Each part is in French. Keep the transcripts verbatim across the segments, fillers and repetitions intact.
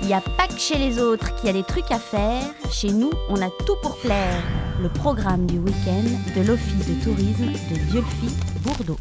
Il n'y a pas que chez les autres qu'il y a des trucs à faire. Chez nous, on a tout pour plaire. Le programme du week-end de l'Office de tourisme de Dieulefit-Bourdeaux.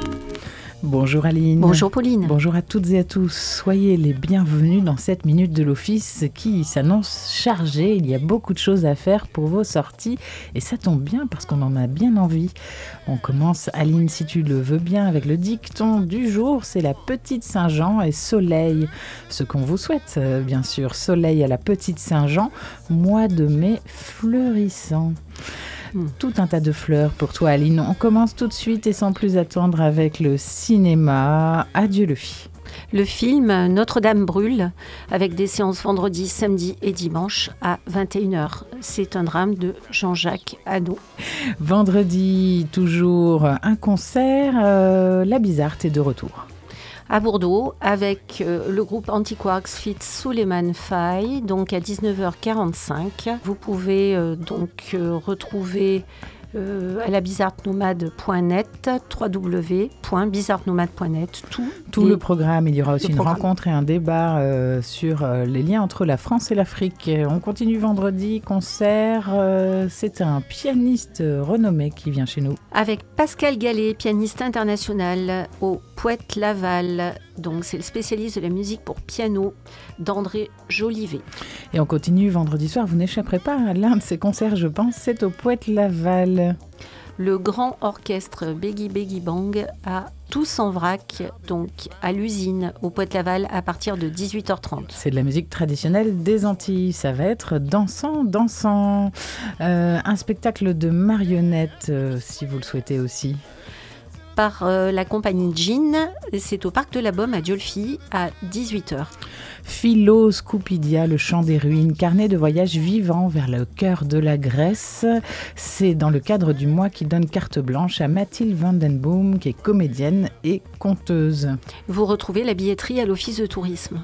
Bonjour Aline. Bonjour Pauline. Bonjour à toutes et à tous. Soyez les bienvenus dans cette minute de l'Office qui s'annonce chargée. Il y a beaucoup de choses à faire pour vos sorties et ça tombe bien parce qu'on en a bien envie. On commence, Aline, si tu le veux bien, avec le dicton du jour. C'est la Petite Saint-Jean et soleil. Ce qu'on vous souhaite, bien sûr. Soleil à la Petite Saint-Jean, mois de mai fleurissant. Tout un tas de fleurs pour toi, Aline. On commence tout de suite et sans plus attendre avec le cinéma. Adieu le fi. Le film Notre-Dame brûle, avec des séances vendredi, samedi et dimanche à vingt et une heures. C'est un drame de Jean-Jacques Hano. Vendredi, toujours un concert. Euh, la Bizarre est de retour. À Bourdeaux, avec euh, le groupe Antiquarks Fit Suleiman Faye, donc à dix-neuf heures quarante-cinq. Vous pouvez euh, donc euh, retrouver euh, à la bizarrenomade point net, w w w point bizarrenomade point net, tout, tout les... le programme. Il y aura aussi le une programme. rencontre et un débat euh, sur euh, les liens entre la France et l'Afrique. On continue vendredi, concert. Euh, c'est un pianiste renommé qui vient chez nous. Avec Pascal Gallet, pianiste international au Poète-Laval. Donc, c'est le spécialiste de la musique pour piano d'André Jolivet. Et on continue vendredi soir. Vous n'échapperez pas à l'un de ces concerts, je pense. C'est au Poète-Laval. Le grand orchestre Beggy Beggy Bang à Tous en vrac, donc à l'usine au Poète-Laval à partir de dix-huit heures trente. C'est de la musique traditionnelle des Antilles. Ça va être dansant, dansant. Euh, un spectacle de marionnettes, euh, si vous le souhaitez aussi. Par euh, la compagnie Jean, c'est au Parc de la Baume à Dieulefit à dix-huit heures. Philoscoupidia, le chant des ruines, carnet de voyage vivant vers le cœur de la Grèce. C'est dans le cadre du mois qui donne carte blanche à Mathilde Vandenboom, qui est comédienne et conteuse. Vous retrouvez la billetterie à l'Office de tourisme.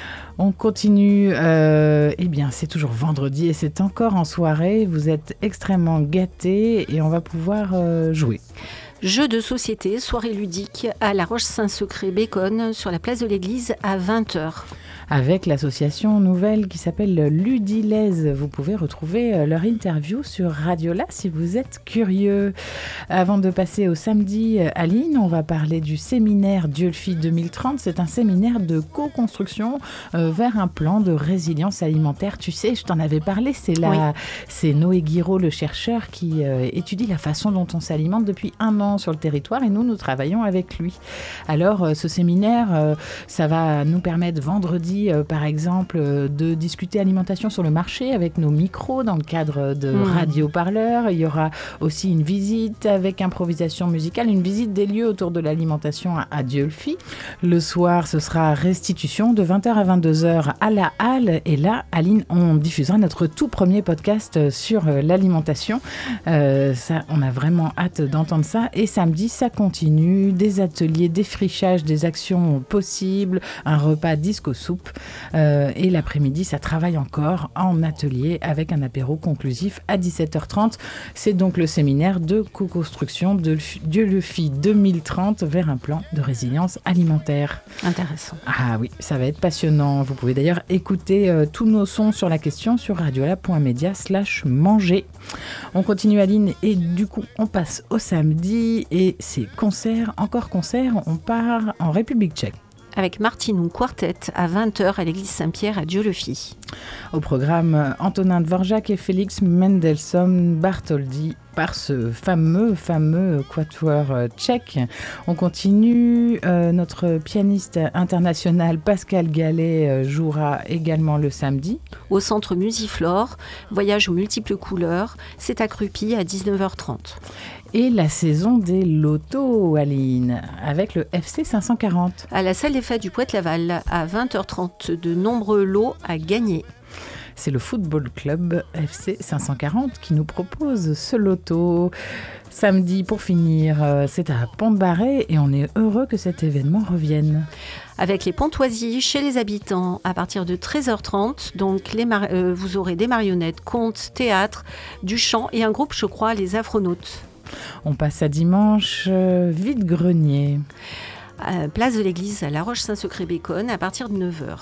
On continue, euh, eh bien c'est toujours vendredi et c'est encore en soirée. Vous êtes extrêmement gâtés et on va pouvoir euh, jouer. Jeux de société, soirée ludique à La Roche-Saint-Secret-Béconne sur la place de l'église à vingt heures. Avec l'association nouvelle qui s'appelle Ludilaise. Vous pouvez retrouver leur interview sur Radiola si vous êtes curieux. Avant de passer au samedi, Aline, on va parler du séminaire Dieulefit deux mille trente. C'est un séminaire de co-construction euh, vers un plan de résilience alimentaire. Tu sais, je t'en avais parlé, c'est, la, oui. c'est Noé Guiraud, le chercheur, qui euh, étudie la façon dont on s'alimente depuis un an sur le territoire et nous, nous travaillons avec lui. Alors, euh, ce séminaire, euh, ça va nous permettre vendredi Euh, par exemple, euh, de discuter alimentation sur le marché avec nos micros dans le cadre de mmh. radio-parleurs. Il y aura aussi une visite avec improvisation musicale, une visite des lieux autour de l'alimentation à, à Dieulefit. Le soir, ce sera restitution de vingt heures à vingt-deux heures à la Halle. Et là, Aline, on diffusera notre tout premier podcast sur euh, l'alimentation. Euh, ça, on a vraiment hâte d'entendre ça. Et samedi, ça continue. Des ateliers, défrichage, des actions possibles, un repas disco-soupe. Euh, et l'après-midi, ça travaille encore en atelier avec un apéro conclusif à dix-sept heures trente. C'est donc le séminaire de co-construction de Dieulefit deux mille trente vers un plan de résilience alimentaire. Intéressant. Ah oui, ça va être passionnant. Vous pouvez d'ailleurs écouter euh, tous nos sons sur la question sur radiola point media slash manger. On continue, Aline, et du coup, on passe au samedi et c'est concert, encore concert. On part en République tchèque. Avec Martinou Quartet à vingt heures à l'église Saint-Pierre à Dieulefit. Au programme, Antonin Dvorak et Félix Mendelssohn Bartholdy par ce fameux, fameux quatuor tchèque. On continue. Euh, notre pianiste international Pascal Gallet jouera également le samedi. Au centre Musiflore, voyage aux multiples couleurs, c'est à Crupy à dix-neuf heures trente. Et la saison des lotos, Aline, avec le F C cinq cent quarante. À la salle des fêtes du Poète-Laval, à vingt heures trente, de nombreux lots à gagner. C'est le Football Club F C cinq cent quarante qui nous propose ce loto. Samedi, pour finir, c'est à Pont-de-Barret et on est heureux que cet événement revienne. Avec les Pontoisies chez les habitants à partir de treize heures trente. Donc les mar- euh, vous aurez des marionnettes, contes, théâtre, du chant et un groupe, je crois, les Afronautes. On passe à dimanche, euh, vide-grenier. À place de l'église à La Roche-Saint-Secret-Béconne à partir de neuf heures.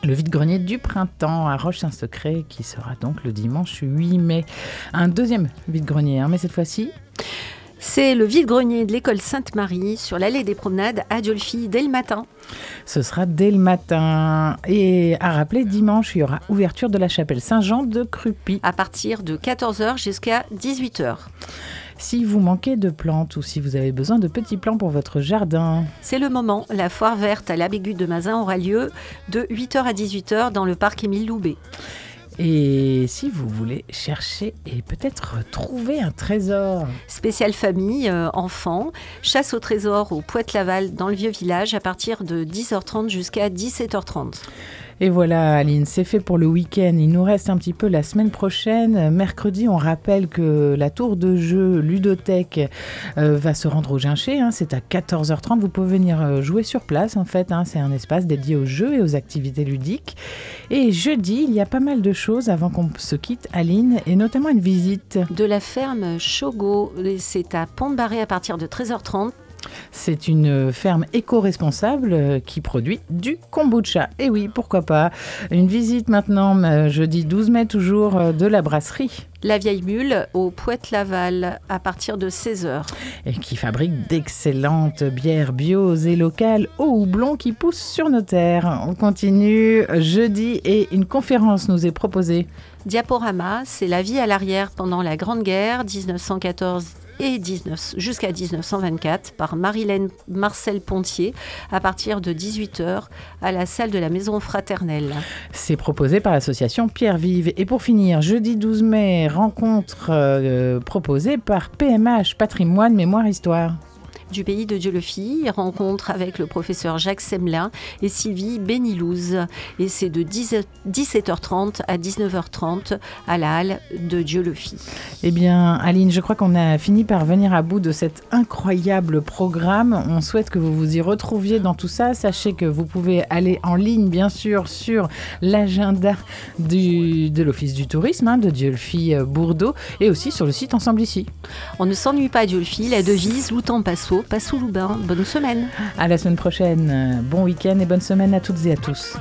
Le vide-grenier du printemps à Roche-Saint-Secret, qui sera donc le dimanche huit mai. Un deuxième vide-grenier, hein, mais cette fois-ci... C'est le vide-grenier de l'école Sainte-Marie sur l'allée des promenades à Diolfi dès le matin. Ce sera dès le matin. Et à rappeler, dimanche, il y aura ouverture de la chapelle Saint-Jean de Crupy. À partir de quatorze heures jusqu'à dix-huit heures. Si vous manquez de plantes ou si vous avez besoin de petits plants pour votre jardin, c'est le moment. La foire verte à l'Abbé Gude de Mazin aura lieu de huit heures à dix-huit heures dans le parc Émile Loubet. Et si vous voulez chercher et peut-être trouver un trésor. Spéciale famille, euh, enfants, chasse au trésor au Poète-Laval dans le vieux village à partir de dix heures trente jusqu'à dix-sept heures trente. Et voilà Aline, c'est fait pour le week-end. Il nous reste un petit peu la semaine prochaine. Mercredi, on rappelle que la tour de jeu ludothèque euh, va se rendre au Ginché. Hein, c'est à quatorze heures trente. Vous pouvez venir euh, jouer sur place en fait. Hein, c'est un espace dédié aux jeux et aux activités ludiques. Et jeudi, il y a pas mal de choses avant qu'on se quitte Aline, et notamment une visite. De la ferme Chogo, c'est à Pont-de-Barré à partir de treize heures trente. C'est une ferme éco-responsable qui produit du kombucha. Et oui, pourquoi pas. Une visite maintenant, jeudi douze mai toujours, de la brasserie. La Vieille Mule au Poète-Laval à partir de seize heures. Et qui fabrique d'excellentes bières bio et locales au houblon qui poussent sur nos terres. On continue jeudi et une conférence nous est proposée. Diaporama, c'est la vie à l'arrière pendant la Grande Guerre, dix-neuf cent quatorze et dix-neuf, jusqu'à dix-neuf cent vingt-quatre par Marilène Marcel Pontier à partir de dix-huit heures à la salle de la Maison Fraternelle. C'est proposé par l'association Pierre Vive. Et pour finir, jeudi douze mai, rencontre euh, proposée par P M H, Patrimoine, Mémoire, Histoire. Du pays de Dieu-le-Fille, rencontre avec le professeur Jacques Semelin et Sylvie Bénilouz. Et c'est de dix-sept heures trente à dix-neuf heures trente à la halle de Dieu-le-Fille. Eh bien, Aline, je crois qu'on a fini par venir à bout de cet incroyable programme. On souhaite que vous vous y retrouviez dans tout ça. Sachez que vous pouvez aller en ligne, bien sûr, sur l'agenda du, de l'Office du tourisme hein, de Dieu-le-Fille-Bourdeau et aussi sur le site Ensemble Ici. On ne s'ennuie pas à Dieu-le-Fille, la devise Loutan Passo. Passou Loubin, bonne semaine. À la semaine prochaine. Bon week-end et bonne semaine à toutes et à tous.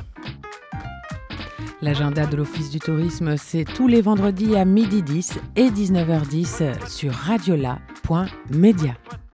L'agenda de l'Office du tourisme, c'est tous les vendredis à midi dix et dix-neuf heures dix sur radiola point media.